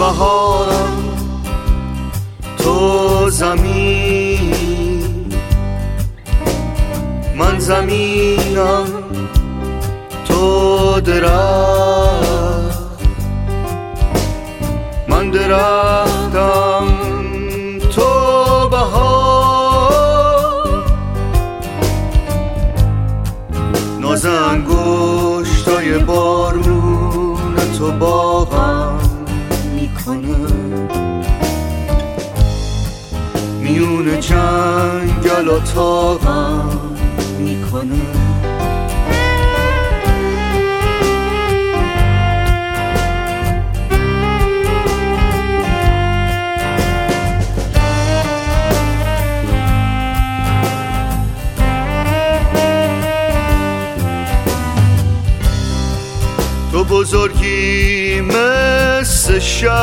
بهارم تو زمین، من زمینم تو درخت، من درختم تو بهار. ناز انگشتای بارون تو باغم میکنه، میون جنگل و تاقم میکنه. تو بزرگی مثل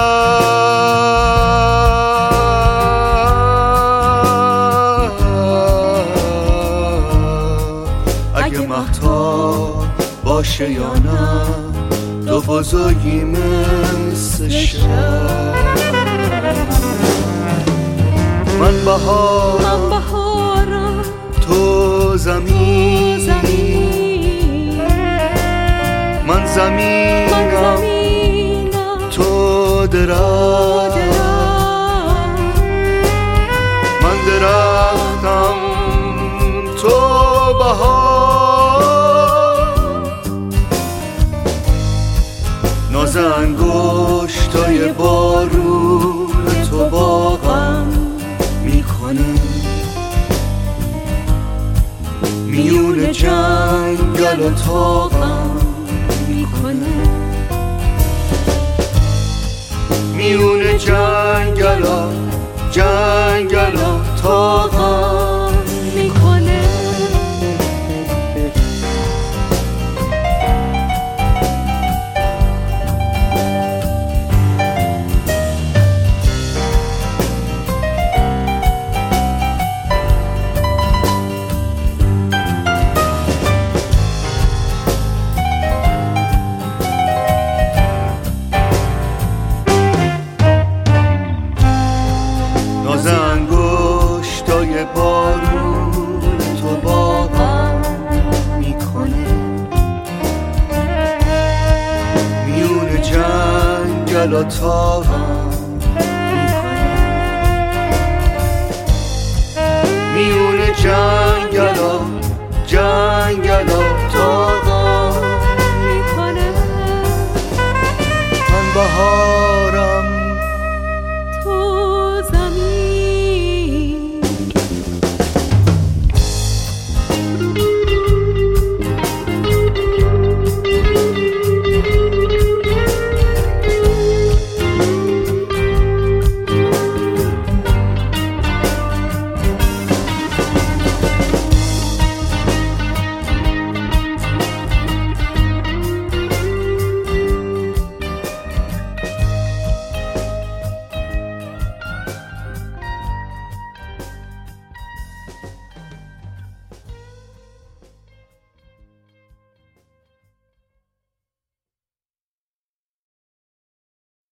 اگه مهتاب باشه یا نه، تو بزرگی مثل من بهارم تو زمین، من زمینم تو درخت، من درختم تو بهار. ناز انگشتای بارون تو باغم میکنه، میون جنگل و تاقم میکنه، میون جنگل تاقم میکنه. ناز انگشتای بارون تو باغم میکنه، میون جنگل و تاقم میکنه، میون جنگل و تاقم میکنه. من بهار